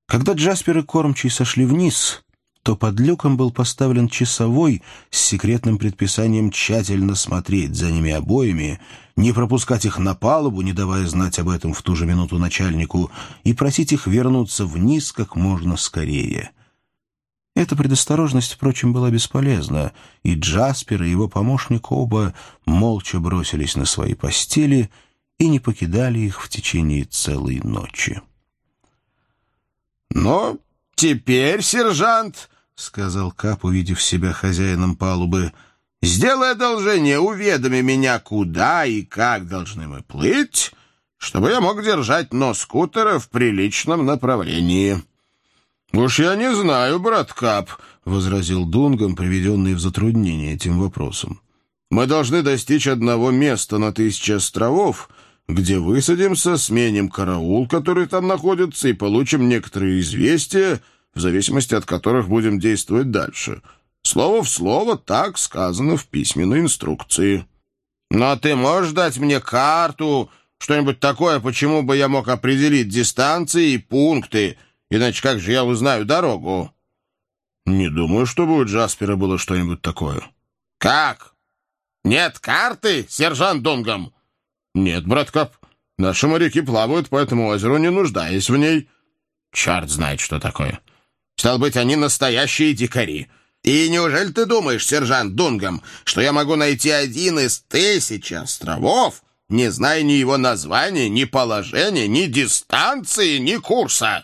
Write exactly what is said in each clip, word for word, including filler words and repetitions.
Когда Джаспер и кормчий сошли вниз, то под люком был поставлен часовой с секретным предписанием тщательно смотреть за ними обоими, не пропускать их на палубу, не давая знать об этом в ту же минуту начальнику, и просить их вернуться вниз как можно скорее. Эта предосторожность, впрочем, была бесполезна, и Джаспер и его помощник оба молча бросились на свои постели и не покидали их в течение целой ночи. «Ну, теперь, сержант, — сказал Кап, увидев себя хозяином палубы, — сделай одолжение, уведоми меня, куда и как должны мы плыть, чтобы я мог держать нос кутера в приличном направлении». «Уж я не знаю, брат Кап, — возразил Дунгам, приведенный в затруднение этим вопросом. Мы должны достичь одного места на тысяче островов, где высадимся, сменим караул, который там находится, и получим некоторые известия, в зависимости от которых будем действовать дальше. Слово в слово так сказано в письменной инструкции». «Но ты можешь дать мне карту, что-нибудь такое, почему бы я мог определить дистанции и пункты, иначе как же я узнаю дорогу?» «Не думаю, чтобы у Джаспера было что-нибудь такое». «Как? Нет карты, сержант Дунгам?» «Нет, брат Кап, наши моряки плавают по этому озеру, не нуждаясь в ней». «Черт знает, что такое. Стало быть, они настоящие дикари. И неужели ты думаешь, сержант Дунгам, что я могу найти один из тысячи островов, не зная ни его названия, ни положения, ни дистанции, ни курса?»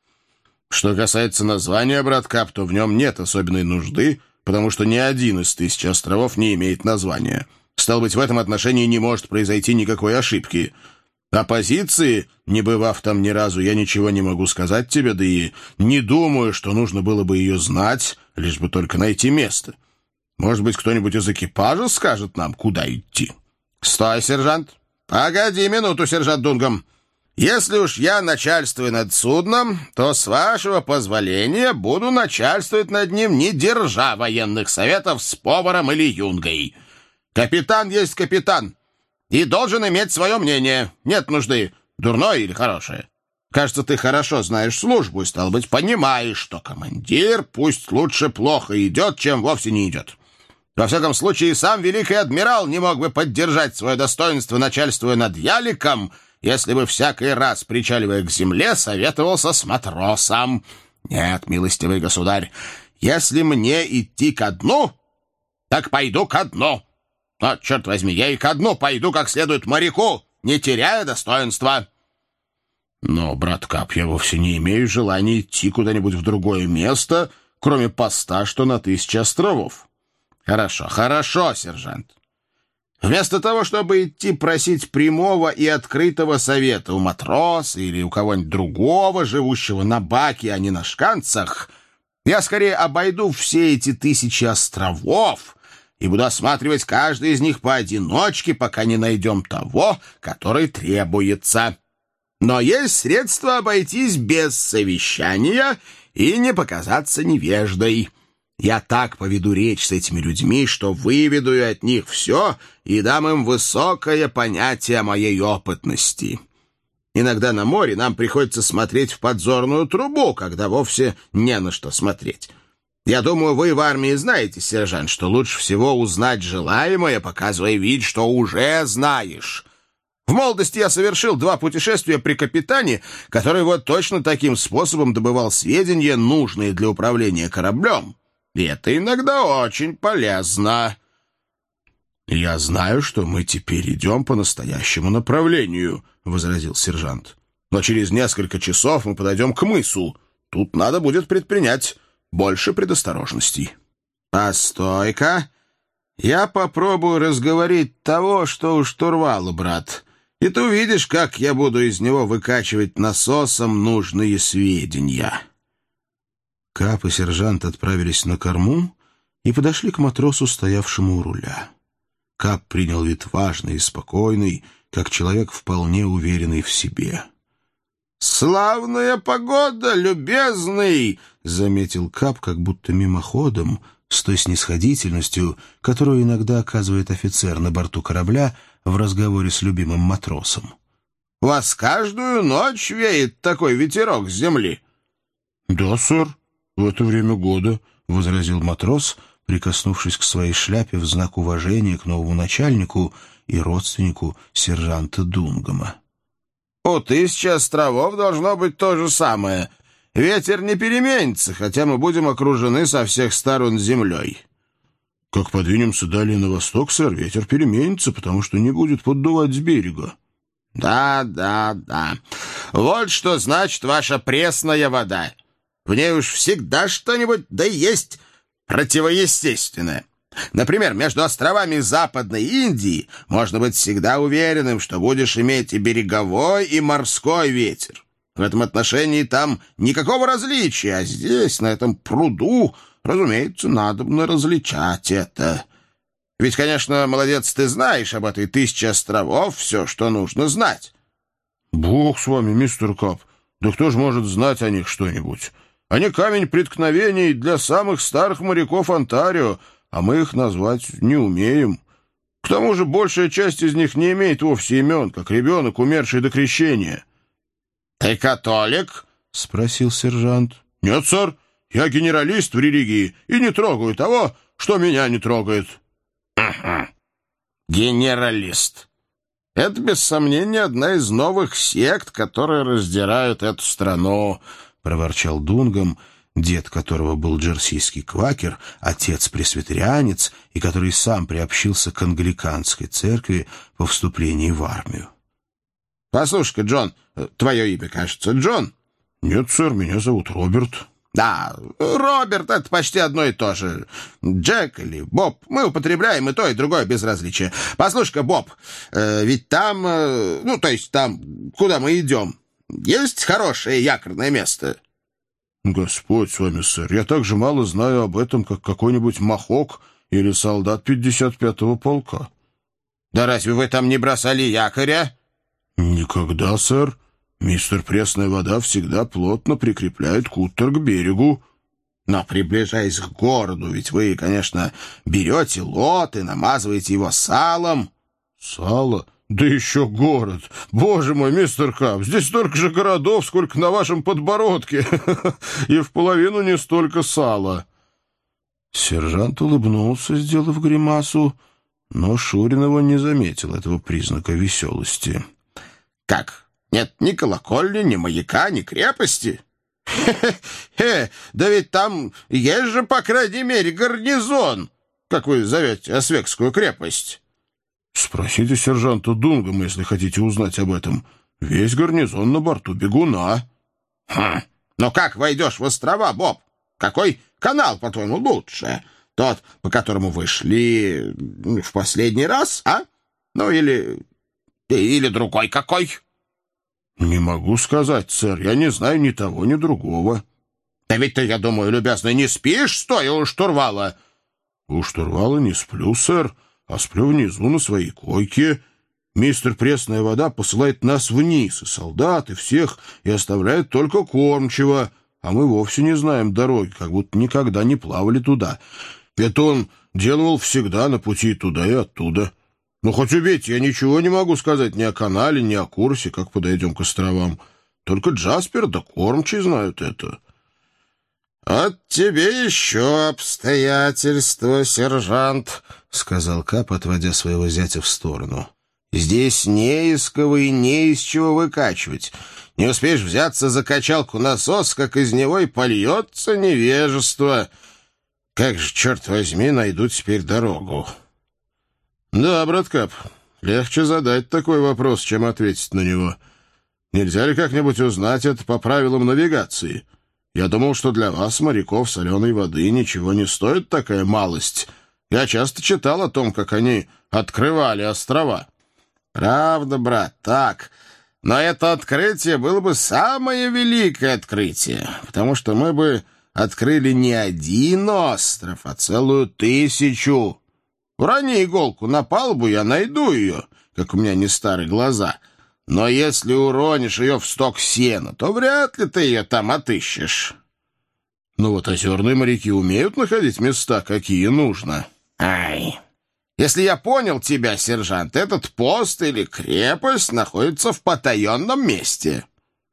«Что касается названия, брат Кап, то в нем нет особенной нужды, потому что ни один из тысячи островов не имеет названия. Стало быть, в этом отношении не может произойти никакой ошибки. О позиции, не бывав там ни разу, я ничего не могу сказать тебе, да и не думаю, что нужно было бы ее знать, лишь бы только найти место. Может быть, кто-нибудь из экипажа скажет нам, куда идти?» «Стой, сержант! Погоди минуту, сержант Дунгам! Если уж я начальствую над судном, то, с вашего позволения, буду начальствовать над ним, не держа военных советов с поваром или юнгой. Капитан есть капитан и должен иметь свое мнение. Нет нужды, дурное или хорошее. Кажется, ты хорошо знаешь службу и, стало быть, понимаешь, что командир пусть лучше плохо идет, чем вовсе не идет. Во всяком случае, сам великий адмирал не мог бы поддержать свое достоинство, начальствуя над яликом, если бы всякий раз, причаливая к земле, советовался с матросом. Нет, милостивый государь, если мне идти ко дну, так пойду ко дну. Но, черт возьми, я и ко дну пойду как следует моряку, не теряя достоинства». «Но, брат Кап, я вовсе не имею желания идти куда-нибудь в другое место, кроме поста, что на тысяче островов». «Хорошо, хорошо, сержант. Вместо того, чтобы идти просить прямого и открытого совета у матроса или у кого-нибудь другого, живущего на баке, а не на шканцах, я скорее обойду все эти тысячи островов и буду осматривать каждый из них поодиночке, пока не найдем того, который требуется. Но есть средства обойтись без совещания и не показаться невеждой. Я так поведу речь с этими людьми, что выведу от них все и дам им высокое понятие о моей опытности. Иногда на море нам приходится смотреть в подзорную трубу, когда вовсе не на что смотреть. Я думаю, вы в армии знаете, сержант, что лучше всего узнать желаемое, показывая вид, что уже знаешь. В молодости я совершил два путешествия при капитане, который вот точно таким способом добывал сведения, нужные для управления кораблем. И это иногда очень полезно». «Я знаю, что мы теперь идем по настоящему направлению», — возразил сержант. «Но через несколько часов мы подойдем к мысу. Тут надо будет предпринять больше предосторожностей». «Постой-ка. Я попробую разговорить того, что у штурвала, брат. И ты увидишь, как я буду из него выкачивать насосом нужные сведения». Кап и сержант отправились на корму и подошли к матросу, стоявшему у руля. Кап принял вид важный и спокойный, как человек вполне уверенный в себе. «Славная погода, любезный!» — заметил Кап, как будто мимоходом, с той снисходительностью, которую иногда оказывает офицер на борту корабля в разговоре с любимым матросом. «Вас каждую ночь веет такой ветерок с земли. «Да, сэр, в это время года», — возразил матрос, прикоснувшись к своей шляпе в знак уважения к новому начальнику и родственнику сержанта Дунгама. «У тысячи островов должно быть то же самое. Ветер не переменится, хотя мы будем окружены со всех сторон землей». «Как подвинемся далее на восток, сэр, ветер переменится, потому что не будет поддувать с берега». «Да, да, да. Вот что значит ваша пресная вода. В ней уж всегда что-нибудь да есть противоестественное. Например, между островами Западной Индии можно быть всегда уверенным, что будешь иметь и береговой, и морской ветер. В этом отношении там никакого различия, а здесь, на этом пруду, разумеется, надобно различать это. Ведь, конечно, молодец, ты знаешь об этой тысяче островов все, что нужно знать». «Бог с вами, мистер Кап. Да кто же может знать о них что-нибудь? Они камень преткновений для самых старых моряков Онтарио, а мы их назвать не умеем. К тому же большая часть из них не имеет вовсе имен, как ребенок, умерший до крещения». «Ты католик?» — спросил сержант. «Нет, сэр, я генералист в религии и не трогаю того, что меня не трогает». «Ага. Генералист. Это, без сомнения, одна из новых сект, которые раздирают эту страну», — проворчал Дунгам, дед которого был джерсийский квакер, отец пресвитерианец и который сам приобщился к англиканской церкви по вступлении в армию. «Послушай-ка, Джон, твое имя, кажется, Джон?» «Нет, сэр, меня зовут Роберт». «Да, Роберт — это почти одно и то же. Джек или Боб, мы употребляем и то, и другое без различия. Послушай-ка, Боб, э, ведь там, э, ну, то есть там, куда мы идем, есть хорошее якорное место?» «Господь с вами, сэр, я так же мало знаю об этом, как какой-нибудь махок или солдат пятьдесят пятого полка». «Да разве вы там не бросали якоря?» «Никогда, сэр. Мистер Пресная вода всегда плотно прикрепляет кутер к берегу». «Но, приближаясь к городу, ведь вы, конечно, берете лот и намазываете его салом». «Сало? Да еще город! Боже мой, мистер Кап, здесь столько же городов, сколько на вашем подбородке, и в половину не столько сала». Сержант улыбнулся, сделав гримасу, но Шуринова не заметил этого признака веселости. «Как? Нет ни колокольни, ни маяка, ни крепости?» «Хе-хе, да ведь там есть же, по крайней мере, гарнизон, как вы зовете Освекскую крепость». «Спросите сержанта Дунгама, если хотите узнать об этом. Весь гарнизон на борту бегуна». «Хм, но как войдешь в острова, Боб? Какой канал, по-твоему, лучше? Тот, по которому вы шли в последний раз, а? Ну, или... или другой какой?» «Не могу сказать, сэр. Я не знаю ни того, ни другого». «Да ведь ты, я думаю, любезный, не спишь, стоя у штурвала?» «У штурвала не сплю, сэр, а сплю внизу на своей койке. Мистер Пресная вода посылает нас вниз, и солдат, и всех, и оставляет только кормчего, а мы вовсе не знаем дороги, как будто никогда не плавали туда. Это он делал всегда на пути туда и оттуда. Но хоть убейте, я ничего не могу сказать ни о канале, ни о курсе, как подойдем к островам. Только Джаспер да кормчий знают это». «От тебе еще обстоятельства, сержант», — сказал Кап, отводя своего зятя в сторону. «Здесь не из кого и не из чего выкачивать. Не успеешь взяться за качалку насос, как из него и польется невежество. Как же, черт возьми, найду теперь дорогу?» «Да, брат Кап, легче задать такой вопрос, чем ответить на него. Нельзя ли как-нибудь узнать это по правилам навигации? Я думал, что для вас, моряков соленой воды, ничего не стоит такая малость. Я часто читал о том, как они открывали острова». «Правда, брат, так. Но это открытие было бы самое великое открытие, потому что мы бы открыли не один остров, а целую тысячу. Урони иголку на палубу, я найду ее, как у меня не старые глаза. Но если уронишь ее в сток сена, то вряд ли ты ее там отыщешь». «Ну вот озерные моряки умеют находить места, какие нужно». «Ай, если я понял тебя, сержант, этот пост или крепость находится в потаенном месте».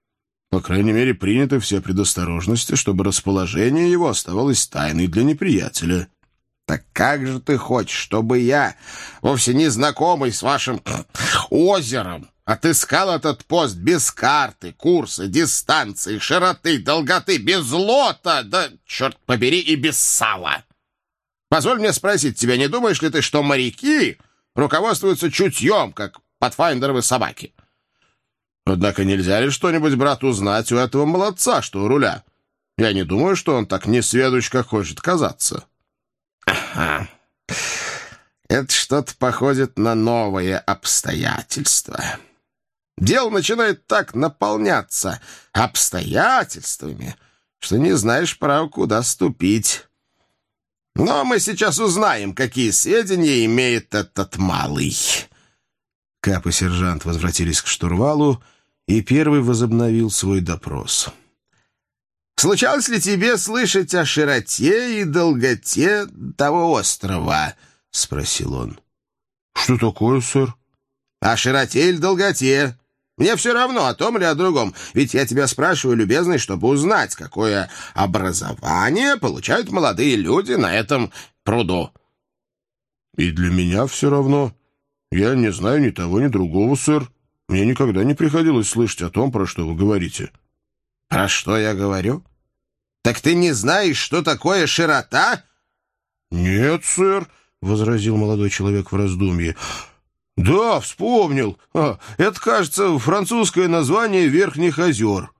По крайней мере, приняты все предосторожности, чтобы расположение его оставалось тайной для неприятеля. Так как же ты хочешь, чтобы я, вовсе не знакомый с вашим озером, отыскал этот пост без карты, курса, дистанции, широты, долготы, без лота, да, черт побери, и без сала? Позволь мне спросить тебя, не думаешь ли ты, что моряки руководствуются чутьем, как патфайндеровы собаки? Однако нельзя ли что-нибудь, брат, узнать у этого молодца, что у руля? Я не думаю, что он так несведущ, как хочет казаться. Ага. Это что-то походит на новое обстоятельство. Дело начинает так наполняться обстоятельствами, что не знаешь, право, куда ступить. Но мы сейчас узнаем, какие сведения имеет этот малый. Кап и сержант возвратились к штурвалу, и первый возобновил свой допрос. «Случалось ли тебе слышать о широте и долготе того острова?» — спросил он. «Что такое, сэр?» «О широте или долготе. Мне все равно, о том или о другом. Ведь я тебя спрашиваю, любезный, чтобы узнать, какое образование получают молодые люди на этом пруду». «И для меня все равно. Я не знаю ни того, ни другого, сэр. Мне никогда не приходилось слышать о том, про что вы говорите». «Про что я говорю? Так ты не знаешь, что такое широта?» «Нет, сэр», — возразил молодой человек в раздумье. «Да, вспомнил. А, это, кажется, французское название Верхних озер».